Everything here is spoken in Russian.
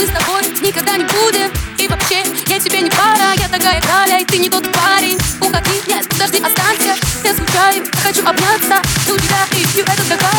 мы с тобой никогда не будем. И вообще, я тебе не пара, я такая Галя, и ты не тот парень. Уходи, нет, подожди, останься. Я скучаю, хочу обняться, у тебя и это такая.